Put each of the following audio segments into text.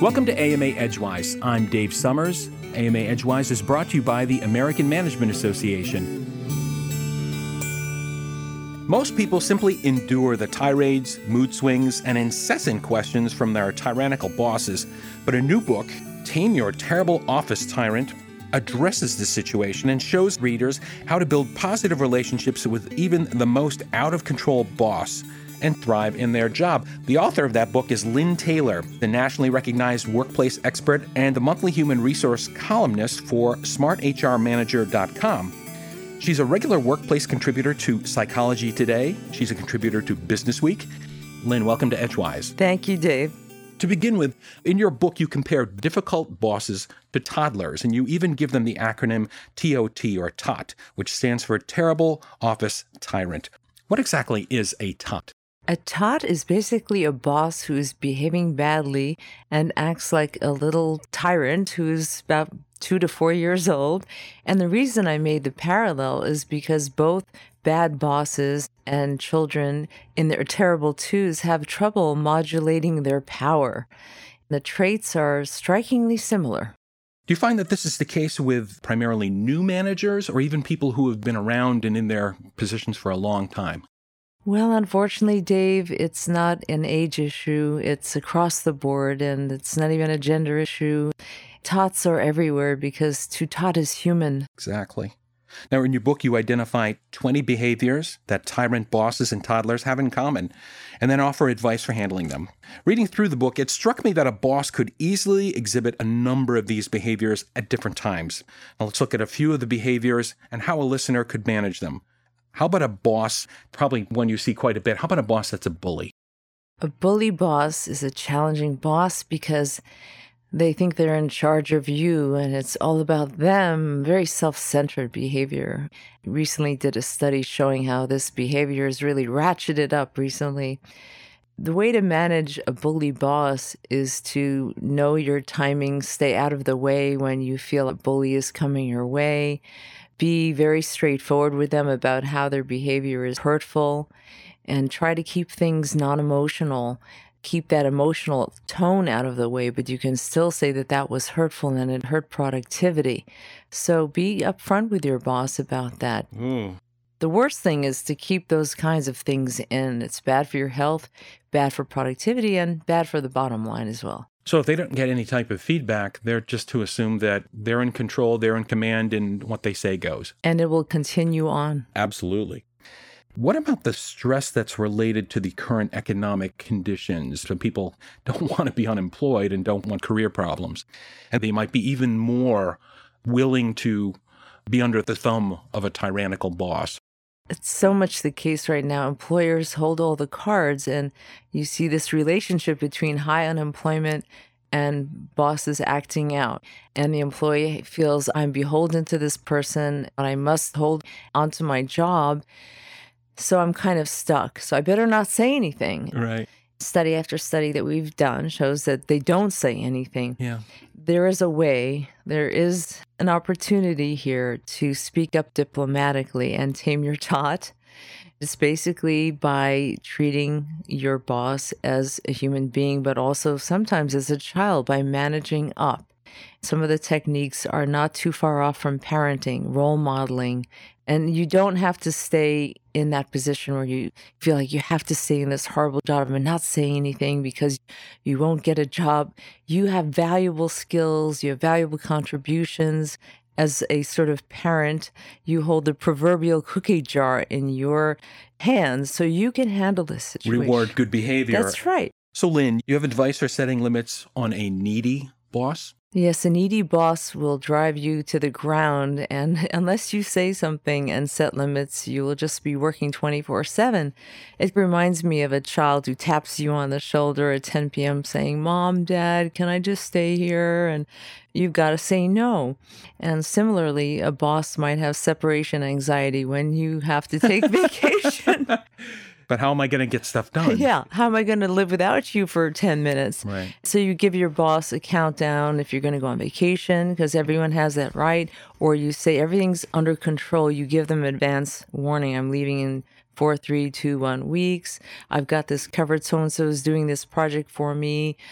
Welcome to AMA Edgewise. I'm Dave Summers. AMA Edgewise is brought to you by the American Management Association. Most people simply endure the tirades, mood swings, and incessant questions from their tyrannical bosses. But a new book, Tame Your Terrible Office Tyrant, addresses this situation and shows readers how to build positive relationships with even the most out-of-control boss and thrive in their job. The author of that book is Lynn Taylor, the nationally recognized workplace expert and the monthly human resource columnist for smarthrmanager.com. She's a regular workplace contributor to Psychology Today. She's a contributor to Business Week. Lynn, welcome to Edgewise. Thank you, Dave. To begin with, in your book, you compare difficult bosses to toddlers, and you even give them the acronym TOT, or TOT, which stands for Terrible Office Tyrant. What exactly is a TOT? A tot is basically a boss who's behaving badly and acts like a little tyrant who's about 2 to 4 years old. And the reason I made the parallel is because both bad bosses and children in their terrible twos have trouble modulating their power. The traits are strikingly similar. Do you find that this is the case with primarily new managers or even people who have been around and in their positions for a long time? Well, unfortunately, Dave, it's not an age issue. It's across the board, and it's not even a gender issue. Tots are everywhere because to tot is human. Exactly. Now, in your book, you identify 20 behaviors that tyrant bosses and toddlers have in common, and then offer advice for handling them. Reading through the book, it struck me that a boss could easily exhibit a number of these behaviors at different times. Now, let's look at a few of the behaviors and how a listener could manage them. How about a boss, probably one you see quite a bit, how about a boss that's a bully? A bully boss is a challenging boss because they think they're in charge of you and it's all about them, very self-centered behavior. I recently did a study showing how this behavior is really ratcheted up recently. The way to manage a bully boss is to know your timing, stay out of the way when you feel a bully is coming your way. Be very straightforward with them about how their behavior is hurtful and try to keep things non-emotional. Keep that emotional tone out of the way, but you can still say that that was hurtful and it hurt productivity. So be upfront with your boss about that. The worst thing is to keep those kinds of things in. It's bad for your health, bad for productivity, and bad for the bottom line as well. So if they don't get any type of feedback, they're just to assume that they're in control, they're in command, and what they say goes. And it will continue on. Absolutely. What about the stress that's related to the current economic conditions? So people don't want to be unemployed and don't want career problems. And they might be even more willing to be under the thumb of a tyrannical boss. It's so much the case right now. Employers hold all the cards, and you see this relationship between high unemployment and bosses acting out. And the employee feels, I'm beholden to this person, and I must hold onto my job. So I'm kind of stuck. So I better not say anything. Right. Study after study that we've done shows that they don't say anything. Yeah. There is a way, there is an opportunity here to speak up diplomatically and tame your tot. It's basically by treating your boss as a human being, but also sometimes as a child by managing up. Some of the techniques are not too far off from parenting, role modeling, and you don't have to stay in that position where you feel like you have to stay in this horrible job and not say anything because you won't get a job. You have valuable skills, you have valuable contributions. As a sort of parent, you hold the proverbial cookie jar in your hands so you can handle this situation. Reward good behavior. That's right. So Lynn, you have advice for setting limits on a needy boss? Yes, a needy boss will drive you to the ground, and unless you say something and set limits, you will just be working 24/7. It reminds me of a child who taps you on the shoulder at 10 p.m. saying, Mom, Dad, can I just stay here? And you've got to say no. And similarly, a boss might have separation anxiety when you have to take vacation. But how am I going to get stuff done? Yeah. How am I going to live without you for 10 minutes? Right. So you give your boss a countdown if you're going to go on vacation, because everyone has that right. Or you say everything's under control. You give them advance warning. I'm leaving in 4, 3, 2, 1 weeks. I've got this covered. So-and-so is doing this project for me.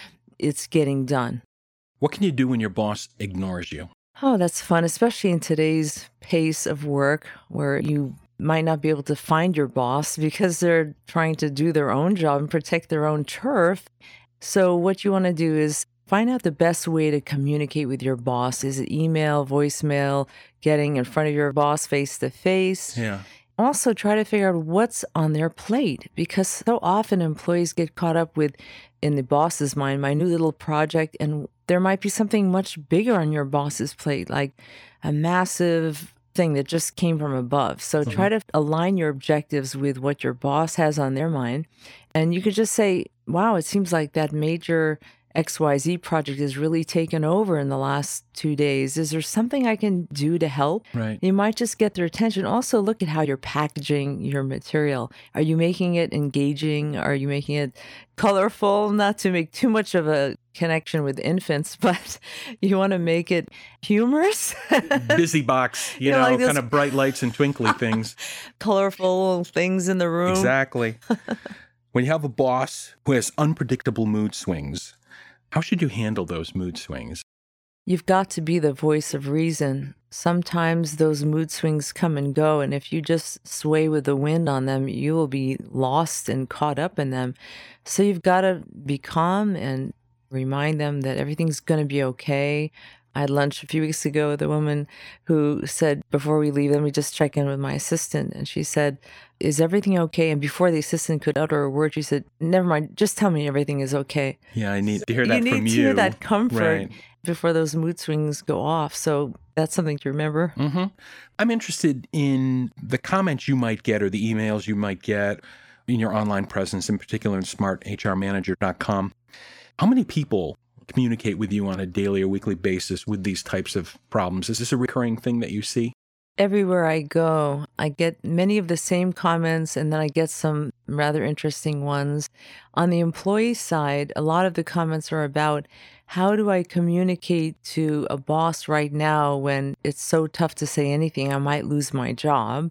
it's getting done. What can you do when your boss ignores you? Oh, that's fun, especially in today's pace of work where you might not be able to find your boss because they're trying to do their own job and protect their own turf. So, what you want to do is find out the best way to communicate with your boss. Is it email, voicemail, getting in front of your boss face to face? Yeah. Also, try to figure out what's on their plate because so often employees get caught up with, in the boss's mind, my new little project, and there might be something much bigger on your boss's plate, like a massive thing that just came from above. So try to align your objectives with what your boss has on their mind. And you could just say, wow, it seems like that major XYZ project has really taken over in the last 2 days. Is there something I can do to help? Right. You might just get their attention. Also, look at how you're packaging your material. Are you making it engaging? Are you making it colorful? Not to make too much of a connection with infants, but you want to make it humorous. Busy box, you know, know, like this- kind of bright lights and twinkly things. Colorful things in the room. Exactly. When you have a boss who has unpredictable mood swings, how should you handle those mood swings? You've got to be the voice of reason. Sometimes those mood swings come and go, and if you just sway with the wind on them, you will be lost and caught up in them. So you've got to be calm and remind them that everything's going to be okay. I had lunch a few weeks ago with a woman who said, before we leave, let me just check in with my assistant. And she said, is everything okay? And before the assistant could utter a word, she said, never mind, just tell me everything is okay. Yeah, I need to hear that You from need to you. hear that comfort Right. before those mood swings go off. So that's something to remember. Mm-hmm. I'm interested in the comments you might get or the emails you might get in your online presence, in particular in smarthrmanager.com. How many people communicate with you on a daily or weekly basis with these types of problems? Is this a recurring thing that you see? Everywhere I go, I get many of the same comments, and then I get some rather interesting ones. On the employee side, a lot of the comments are about how do I communicate to a boss right now when it's so tough to say anything, I might lose my job.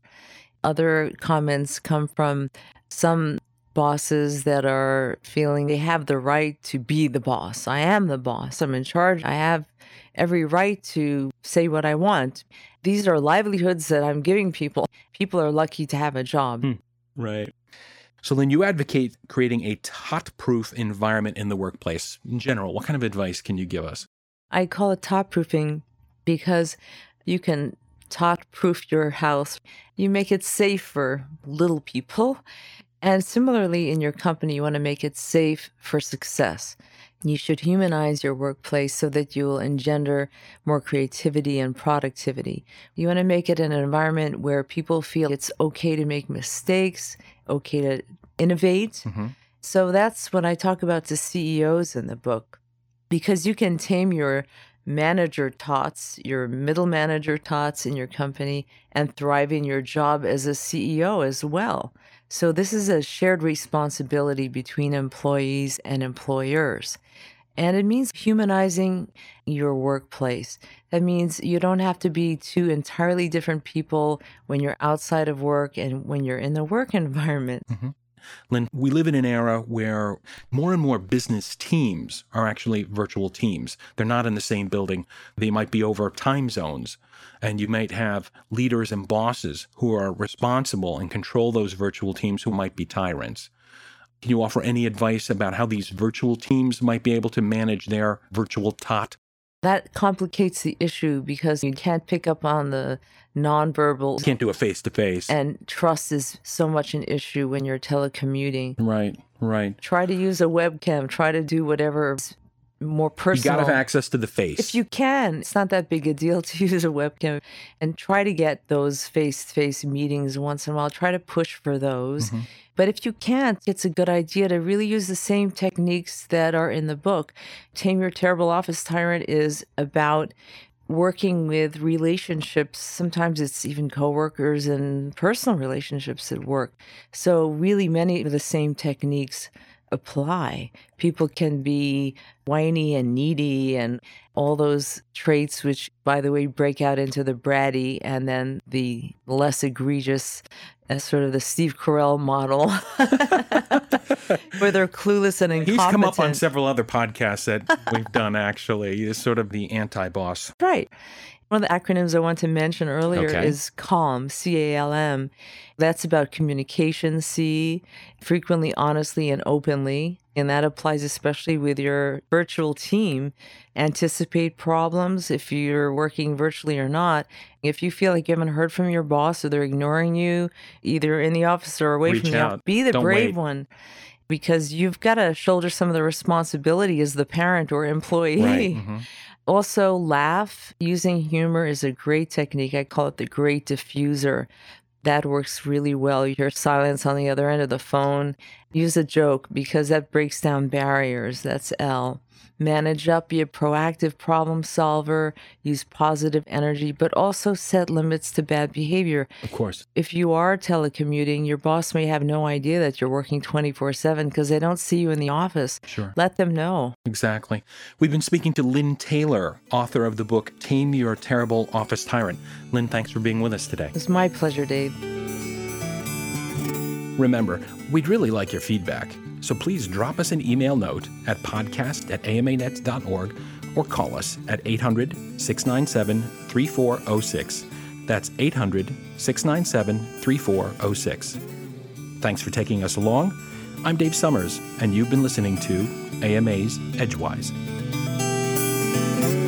Other comments come from some bosses that are feeling they have the right to be the boss. I am the boss. I'm in charge. I have every right to say what I want. These are livelihoods that I'm giving people. People are lucky to have a job. Right. So then you advocate creating a tot-proof environment in the workplace. In general, what kind of advice can you give us? I call it tot-proofing because you can tot-proof your house. You make it safe for little people. And similarly, in your company, you want to make it safe for success. You should humanize your workplace so that you will engender more creativity and productivity. You want to make it an environment where people feel it's okay to make mistakes, okay to innovate. Mm-hmm. So that's what I talk about to CEOs in the book, because you can tame your manager tots, your middle manager tots in your company, and thrive in your job as a CEO as well. So this is a shared responsibility between employees and employers. And it means humanizing your workplace. That means you don't have to be two entirely different people when you're outside of work and when you're in the work environment. Mm-hmm. Lynn, we live in an era where more and more business teams are actually virtual teams. They're not in the same building. They might be over time zones. And you might have leaders and bosses who are responsible and control those virtual teams who might be tyrants. Can you offer any advice about how these virtual teams might be able to manage their virtual tot? That complicates the issue because you can't pick up on the nonverbal. Can't do a face-to-face. And trust is so much an issue when you're telecommuting. Right. Try to use a webcam. Try to do whatever is more personal. You got to have access to the face. If you can. It's not that big a deal to use a webcam. And try to get those face-to-face meetings once in a while. Try to push for those. Mm-hmm. But if you can't, it's a good idea to really use the same techniques that are in the book. Tame Your Terrible Office Tyrant is about working with relationships. Sometimes it's even coworkers and personal relationships at work. So really many of the same techniques apply. People can be whiny and needy and all those traits, which, by the way, break out into the bratty and then the less egregious as sort of the Steve Carell model, where they're clueless and incompetent. He's come up on several other podcasts that we've done, actually. He's sort of the anti-boss. Right. One of the acronyms I want to mention earlier is CALM, C-A-L-M. That's about communication, C, frequently, honestly, and openly. And that applies especially with your virtual team. Anticipate problems if you're working virtually or not. If you feel like you haven't heard from your boss or they're ignoring you, either in the office or away from the office, be the brave one. Because you've got to shoulder some of the responsibility as the parent or employee. Right. Mm-hmm. Also, laugh. Using humor is a great technique. I call it the great diffuser. That works really well. Your silence on the other end of the phone. Use a joke because that breaks down barriers. That's L. Manage up, be a proactive problem solver, use positive energy, but also set limits to bad behavior. Of course. If you are telecommuting, your boss may have no idea that you're working 24/7 because they don't see you in the office. Sure. Let them know. Exactly. We've been speaking to Lynn Taylor, author of the book Tame Your Terrible Office Tyrant. Lynn, thanks for being with us today. It's my pleasure, Dave. Remember, we'd really like your feedback. So please drop us an email note at podcast@amanet.org or call us at 800-697-3406. That's 800-697-3406. Thanks for taking us along. I'm Dave Summers, and you've been listening to AMA's Edgewise.